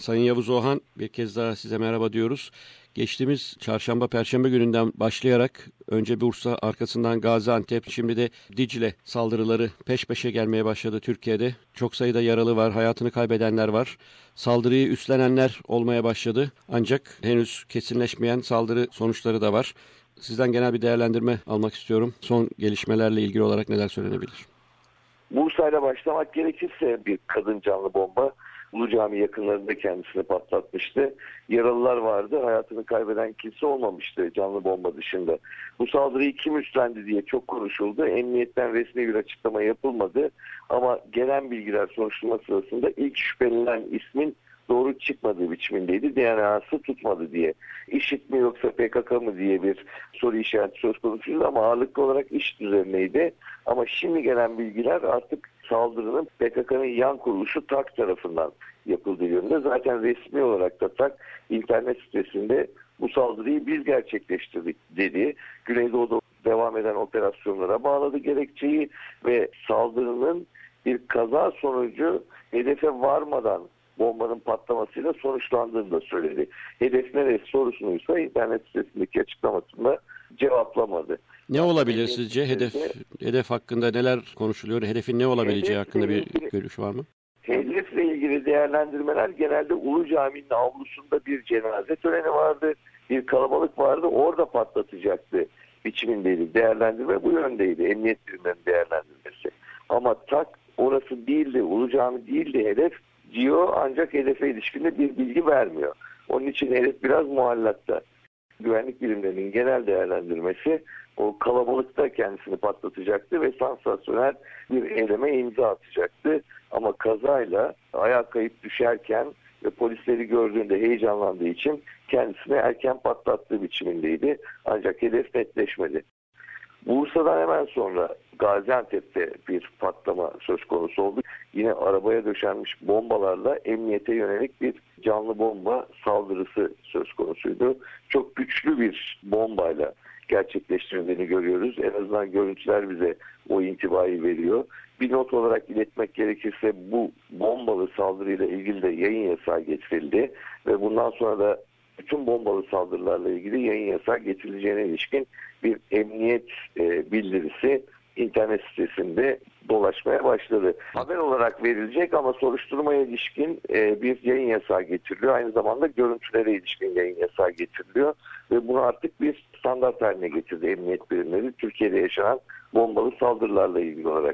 Sayın Yavuz Oğhan, bir kez daha size merhaba diyoruz. Geçtiğimiz çarşamba, perşembe gününden başlayarak önce Bursa, arkasından Gaziantep, şimdi de Dicle saldırıları peş peşe gelmeye başladı Türkiye'de. Çok sayıda yaralı var, hayatını kaybedenler var. Saldırıyı üstlenenler olmaya başladı. Ancak henüz kesinleşmeyen saldırı sonuçları da var. Sizden genel bir değerlendirme almak istiyorum. Son gelişmelerle ilgili olarak neler söylenebilir? Bursa'yla başlamak gerekirse bir kadın canlı bomba Ulu Cami yakınlarında kendisini patlatmıştı. Yaralılar vardı. Hayatını kaybeden kimse olmamıştı canlı bomba dışında. Bu saldırıyı kim üstlendi diye çok konuşuldu. Emniyetten resmi bir açıklama yapılmadı. Ama gelen bilgiler soruşturma sırasında ilk şüphelenen ismin doğru çıkmadığı biçimindeydi. DNA'sı tutmadı diye. IŞİD mi yoksa PKK mı diye bir soru işareti söz konusuydu ama ağırlıklı olarak IŞİD üzerineydi. Ama şimdi gelen bilgiler artık saldırının PKK'nın yan kuruluşu TAK tarafından yapıldığı yönünde. Zaten resmi olarak da TAK internet sitesinde bu saldırıyı biz gerçekleştirdik dedi. Güneydoğu'da devam eden operasyonlara bağladı gerekçeyi ve saldırının bir kaza sonucu hedefe varmadan bombanın patlamasıyla sonuçlandığını da söyledi. Hedef neresi sorusunuysa internet sitesindeki açıklamasında cevaplamadı. Ne olabilir sizce? Hedef hakkında neler konuşuluyor? Hedefin ne olabileceği hakkında bir görüş var mı? Hedefle ilgili değerlendirmeler genelde Ulu Cami'nin avlusunda bir cenaze töreni vardı. Bir kalabalık vardı. Orada patlatacaktı biçimindeydi. Değerlendirme bu yöndeydi. Emniyet birimlerinin değerlendirmesi. Ama TAK orası değildi. Ulu Cami değildi hedef diyor ancak hedefe ilişkinde bir bilgi vermiyor. Onun için hedef biraz muallakta. Güvenlik birimlerinin genel değerlendirmesi o kalabalıkta kendisini patlatacaktı ve sansasyonel bir eyleme imza atacaktı. Ama kazayla ayağa kayıp düşerken ve polisleri gördüğünde heyecanlandığı için kendisini erken patlattığı biçimindeydi. Ancak hedef netleşmedi. Bursa'dan hemen sonra Gaziantep'te bir patlama söz konusu oldu. Yine arabaya döşenmiş bombalarla emniyete yönelik bir canlı bomba saldırısı söz konusuydu. Çok güçlü bir bombayla gerçekleştirildiğini görüyoruz. En azından görüntüler bize o intibayı veriyor. Bir not olarak iletmek gerekirse bu bombalı saldırıyla ilgili de yayın yasağı getirildi ve bundan sonra da bütün bombalı saldırılarla ilgili yayın yasağı getirileceğine ilişkin bir emniyet bildirisi internet sitesinde dolaşmaya başladı. Haber olarak verilecek ama soruşturmaya ilişkin bir yayın yasağı getiriliyor. Aynı zamanda görüntülere ilişkin yayın yasağı getiriliyor ve bunu artık bir standart haline getirdi emniyet birimleri Türkiye'de yaşanan bombalı saldırılarla ilgili olarak.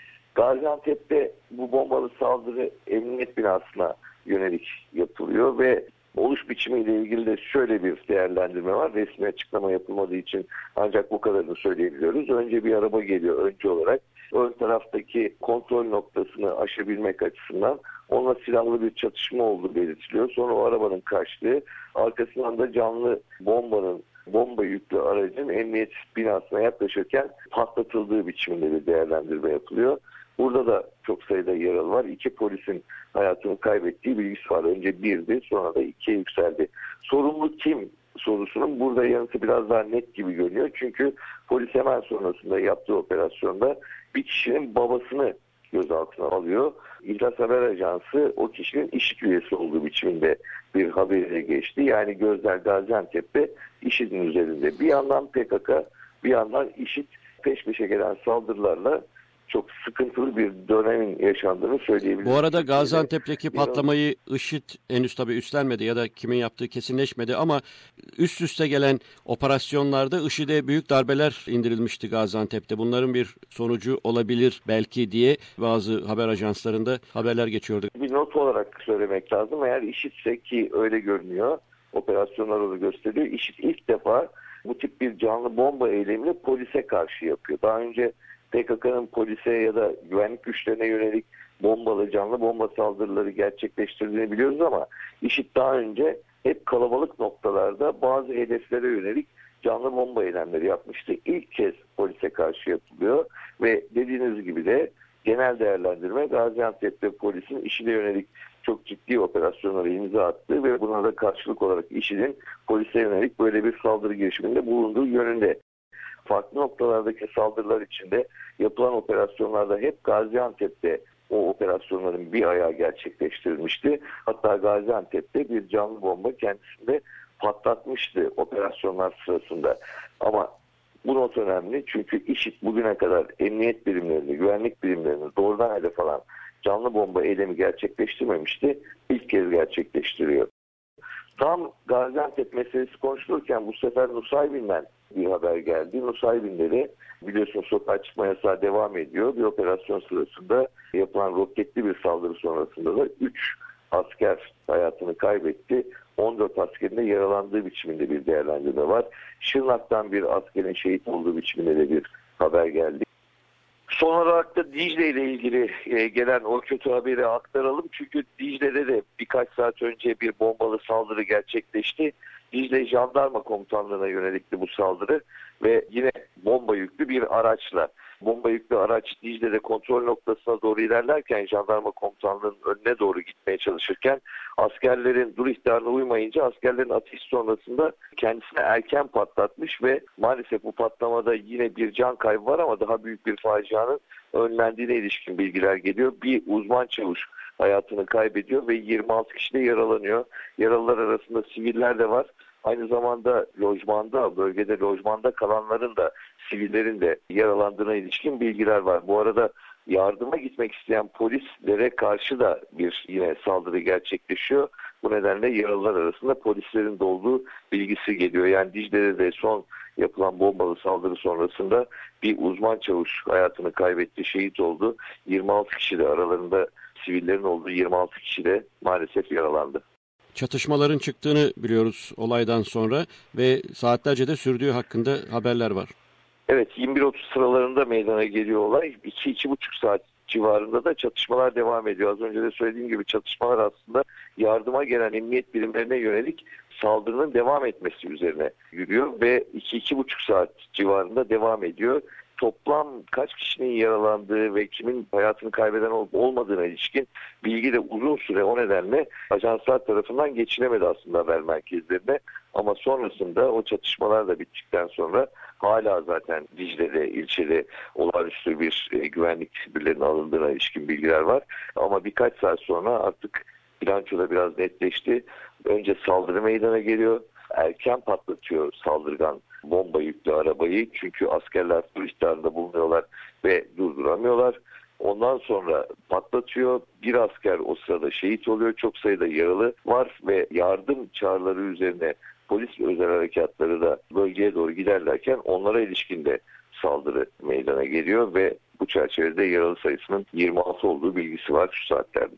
Gaziantep'te bu bombalı saldırı emniyet binasına yönelik yapılıyor ve oluş biçimiyle ilgili de şöyle bir değerlendirme var. Resmi açıklama yapılmadığı için ancak bu kadarını söyleyebiliyoruz. Önce bir araba geliyor önce olarak. Ön taraftaki kontrol noktasını aşabilmek açısından onunla silahlı bir çatışma olduğu belirtiliyor. Sonra o arabanın kaçtığı, arkasından da canlı bomba yüklü aracın emniyet binasına yaklaşırken patlatıldığı biçiminde bir değerlendirme yapılıyor. Burada da çok sayıda yaralı var. 2 polisin hayatını kaybettiği bilgisi var. Önce 1'di, sonra da 2'ye yükseldi. Sorumlu kim sorusunun burada yanıtı biraz daha net gibi görünüyor. Çünkü polis hemen sonrasında yaptığı operasyonda bir kişinin babasını gözaltına alıyor. İhlas Haber Ajansı o kişinin IŞİD üyesi olduğu biçiminde bir haberiyle geçti. Yani gözler Gaziantep'te IŞİD'in üzerinde. Bir yandan PKK, bir yandan IŞİD peş peşe gelen saldırılarla çok sıkıntılı bir dönemin yaşandığını söyleyebiliriz. Bu arada Gaziantep'teki patlamayı IŞİD henüz tabii üstlenmedi ya da kimin yaptığı kesinleşmedi ama üst üste gelen operasyonlarda IŞİD'e büyük darbeler indirilmişti Gaziantep'te. Bunların bir sonucu olabilir belki diye bazı haber ajanslarında haberler geçiyordu. Bir not olarak söylemek lazım. Eğer IŞİD'se ki öyle görünüyor, operasyonlar onu gösteriyor. IŞİD ilk defa bu tip bir canlı bomba eylemini polise karşı yapıyor. Daha önce PKK'nın polise ya da güvenlik güçlerine yönelik canlı bomba saldırıları gerçekleştirdiğini biliyoruz ama IŞİD daha önce hep kalabalık noktalarda bazı hedeflere yönelik canlı bomba eylemleri yapmıştı. İlk kez polise karşı yapılıyor ve dediğiniz gibi de genel değerlendirme Gaziantep'te polisin IŞİD'e yönelik çok ciddi operasyonlara imza attığı ve buna da karşılık olarak IŞİD'in polise yönelik böyle bir saldırı girişiminde bulunduğu yönünde. Farklı noktalardaki saldırılar içinde yapılan operasyonlarda hep Gaziantep'te o operasyonların bir ayağı gerçekleştirilmişti. Hatta Gaziantep'te bir canlı bomba kendisinde patlatmıştı operasyonlar sırasında. Ama bu not önemli çünkü IŞİD bugüne kadar emniyet birimlerini, güvenlik birimlerini doğrudan hedef alan canlı bomba eylemi gerçekleştirmemişti. İlk kez gerçekleştiriyor. Tam Gaziantep meselesi konuşulurken bu sefer Nusaybin'den bir haber geldi. Nusaybin'de biliyorsunuz sokağa çıkma yasağı devam ediyor. Bir operasyon sırasında yapılan roketli bir saldırı sonrasında da 3 asker hayatını kaybetti. 14 askerin de yaralandığı biçiminde bir değerlendirme var. Şırnak'tan bir askerin şehit olduğu biçiminde de bir haber geldi. Son olarak da Dicle ile ilgili gelen o kötü haberi aktaralım. Çünkü Dicle'de de birkaç saat önce bir bombalı saldırı gerçekleşti. Dicle Jandarma Komutanlığı'na yönelikti bu saldırı ve yine bomba yüklü bir araçla. Bomba yüklü araç Dicle'de kontrol noktasına doğru ilerlerken Jandarma Komutanlığı'nın önüne doğru gitmeye çalışırken askerlerin dur ihtarına uymayınca askerlerin ateş sonrasında kendisine erken patlatmış ve maalesef bu patlamada yine bir can kaybı var ama daha büyük bir facianın önlendiğine ilişkin bilgiler geliyor. Bir uzman çavuş hayatını kaybediyor ve 26 kişi de yaralanıyor. Yaralılar arasında siviller de var. Aynı zamanda bölgede lojmanda kalanların da sivillerin de yaralandığına ilişkin bilgiler var. Bu arada yardıma gitmek isteyen polislere karşı da bir yine saldırı gerçekleşiyor. Bu nedenle yaralılar arasında polislerin de olduğu bilgisi geliyor. Yani Dicle'de de son yapılan bombalı saldırı sonrasında bir uzman çavuş hayatını kaybetti, şehit oldu. 26 kişi de aralarında sivillerin olduğu 26 kişi de maalesef yaralandı. Çatışmaların çıktığını biliyoruz olaydan sonra ve saatlerce de sürdüğü hakkında haberler var. Evet, 21.30 sıralarında meydana geliyor olay. 2-2,5 saat civarında da çatışmalar devam ediyor. Az önce de söylediğim gibi çatışmalar aslında yardıma gelen emniyet birimlerine yönelik saldırının devam etmesi üzerine yürüyor ve 2-2,5 saat civarında devam ediyor. Toplam kaç kişinin yaralandığı ve kimin hayatını kaybeden olup olmadığına ilişkin bilgi de uzun süre o nedenle ajanslar tarafından geçilemedi aslında haber merkezlerine. Ama sonrasında o çatışmalar da bittikten sonra hala zaten Dicle'de, ilçede olağanüstü bir güvenlik tedbirlerinin alındığına ilişkin bilgiler var. Ama birkaç saat sonra artık bilançoda biraz netleşti. Önce saldırı meydana geliyor. Erken patlatıyor saldırgan bomba yüklü arabayı. Çünkü askerler dur ihtarında bulunuyorlar ve durduramıyorlar. Ondan sonra patlatıyor. Bir asker o sırada şehit oluyor. Çok sayıda yaralı var ve yardım çağrıları üzerine polis özel harekatları da bölgeye doğru giderlerken onlara ilişkin de saldırı meydana geliyor ve bu çerçevede yaralı sayısının 26 olduğu bilgisi var şu saatlerde.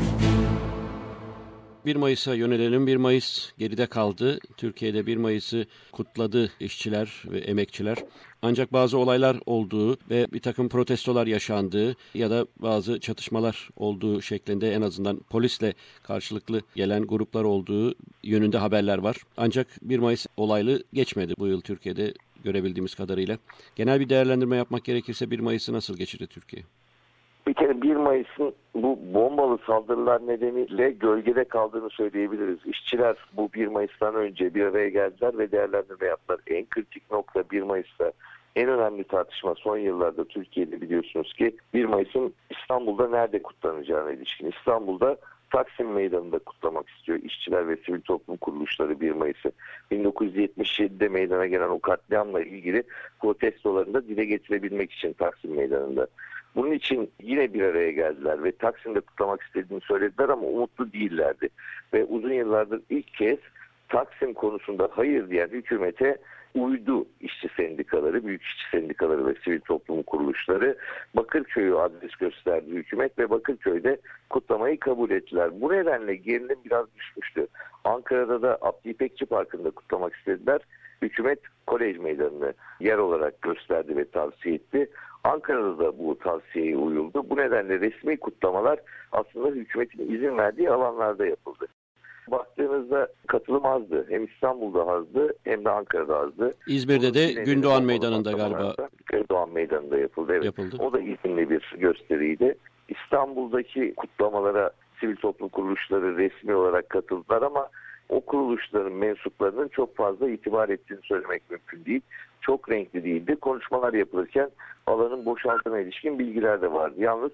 1 Mayıs'a yönelelim. 1 Mayıs geride kaldı. Türkiye'de 1 Mayıs'ı kutladı işçiler ve emekçiler. Ancak bazı olaylar olduğu ve bir takım protestolar yaşandığı ya da bazı çatışmalar olduğu şeklinde en azından polisle karşılıklı gelen gruplar olduğu yönünde haberler var. Ancak 1 Mayıs olaylı geçmedi bu yıl Türkiye'de görebildiğimiz kadarıyla. Genel bir değerlendirme yapmak gerekirse 1 Mayıs'ı nasıl geçirdi Türkiye? Bir kere 1 Mayıs'ın bu bombalı saldırılar nedeniyle gölgede kaldığını söyleyebiliriz. İşçiler bu 1 Mayıs'tan önce bir araya geldiler ve değerlendirme yaptılar. En kritik nokta 1 Mayıs'ta en önemli tartışma son yıllarda Türkiye'de biliyorsunuz ki 1 Mayıs'ın İstanbul'da nerede kutlanacağına ilişkin. İstanbul'da Taksim Meydanı'nda kutlamak istiyor işçiler ve sivil toplum kuruluşları 1 Mayıs'ı. 1977'de meydana gelen o katliamla ilgili protestolarını da dile getirebilmek için Taksim Meydanı'nda. Bunun için yine bir araya geldiler ve Taksim'de kutlamak istediğini söylediler ama umutlu değillerdi. Ve uzun yıllardır ilk kez Taksim konusunda hayır diyen hükümete uydu işçi sendikaları, büyük işçi sendikaları ve sivil toplum kuruluşları. Bakırköy'ü adres gösterdi hükümet ve Bakırköy'de kutlamayı kabul ettiler. Bu nedenle gerilim biraz düşmüştü. Ankara'da da Abdi İpekçi Parkı'nda kutlamak istediler. Hükümet Kolej Meydanı'nı yer olarak gösterdi ve tavsiye etti. Ankara'da da bu tavsiyeye uyuldu. Bu nedenle resmi kutlamalar aslında hükümetin izin verdiği alanlarda yapıldı. Baktığınızda katılım azdı. Hem İstanbul'da azdı hem de Ankara'da azdı. İzmir'de de Gündoğan Meydanı'nda galiba Gündoğan Meydanı'nda yapıldı. Evet. yapıldı. O da izinli bir gösteriydi. İstanbul'daki kutlamalara sivil toplum kuruluşları resmi olarak katıldılar ama o kuruluşların mensuplarının çok fazla itibar ettiğini söylemek mümkün değil. Çok renkli değildi. Konuşmalar yapılırken alanın boşaltına ilişkin bilgiler de vardı. Yalnız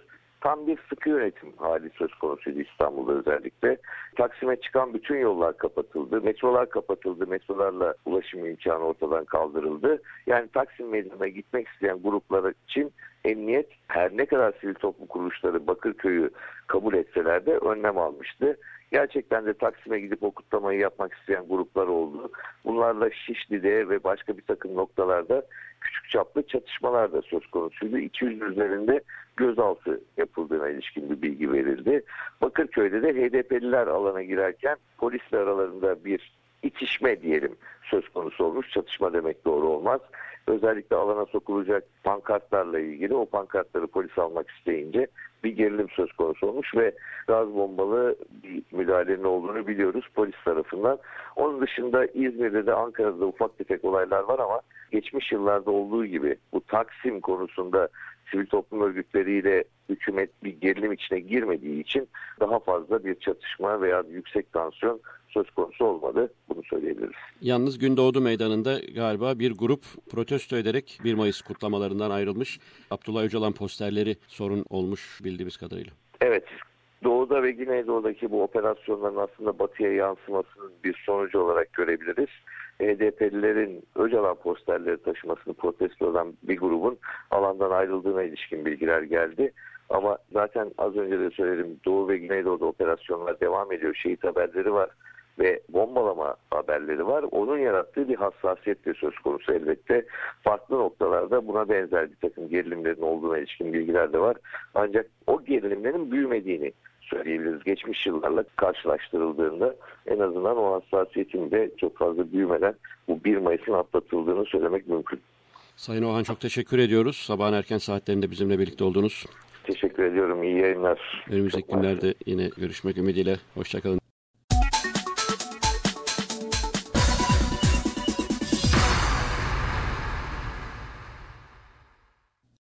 tam bir sıkı yönetim hali söz konusuydu İstanbul'da özellikle. Taksim'e çıkan bütün yollar kapatıldı. Metrolar kapatıldı. Metrolarla ulaşım imkanı ortadan kaldırıldı. Yani Taksim Meydanı'na gitmek isteyen gruplar için emniyet her ne kadar sivil toplum kuruluşları Bakırköy'ü kabul etseler de önlem almıştı. Gerçekten de Taksim'e gidip o kutlamayı yapmak isteyen gruplar oldu. Bunlarla Şişli'de ve başka bir takım noktalarda küçük çaplı çatışmalar da söz konusuydu. 200 üzerinde gözaltı yapıldığına ilişkin bir bilgi verildi. Bakırköy'de de HDP'liler alana girerken polisle aralarında bir itişme diyelim söz konusu olmuş. Çatışma demek doğru olmaz. Özellikle alana sokulacak pankartlarla ilgili o pankartları polis almak isteyince bir gerilim söz konusu olmuş ve gaz bombalı bir müdahalenin olduğunu biliyoruz polis tarafından. Onun dışında İzmir'de de Ankara'da da ufak tefek olaylar var ama geçmiş yıllarda olduğu gibi bu Taksim konusunda sivil toplum örgütleriyle hükümet bir gerilim içine girmediği için daha fazla bir çatışma veya yüksek tansiyon söz konusu olmadı. Bunu söyleyebiliriz. Yalnız Gündoğdu Meydanı'nda galiba bir grup protesto ederek 1 Mayıs kutlamalarından ayrılmış. Abdullah Öcalan posterleri sorun olmuş bildiğimiz kadarıyla. Evet. Doğu'da ve Güneydoğu'daki bu operasyonların aslında batıya yansımasının bir sonucu olarak görebiliriz. HDP'lilerin Öcalan posterleri taşımasını protesto eden bir grubun alandan ayrıldığına ilişkin bilgiler geldi. Ama zaten az önce de söyledim, Doğu ve Güneydoğu'da operasyonlar devam ediyor. Şehit haberleri var ve bombalama haberleri var. Onun yarattığı bir hassasiyet de söz konusu elbette. Farklı noktalarda buna benzer bir takım gerilimlerin olduğuna ilişkin bilgiler de var. Ancak o gerilimlerin büyümediğini söyleyebiliriz. Geçmiş yıllarla karşılaştırıldığında en azından o hassasiyetin de çok fazla büyümeden bu 1 Mayıs'ın atlatıldığını söylemek mümkün. Sayın Oğan çok teşekkür ediyoruz. Sabahın erken saatlerinde bizimle birlikte oldunuz. Teşekkür ediyorum. İyi yayınlar. Önümüzdeki günlerde yine görüşmek ümidiyle. Hoşçakalın.